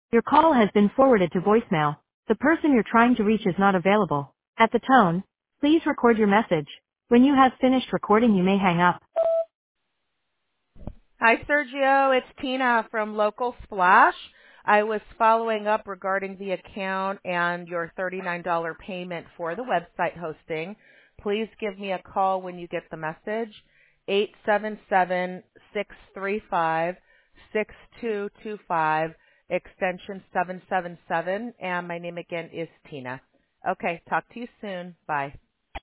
Your call has been forwarded to voicemail. The person you're trying to reach is not available. At the tone, please record your message. When you have finished recording, you may hang up. Hi, Sergio. It's Tina from Local Splash. I was following up regarding the account and your $39 payment for the website hosting. Please give me a call when you get the message, 877-635-6225, extension 777, and my name again is Tina. Okay, talk to you soon. Bye.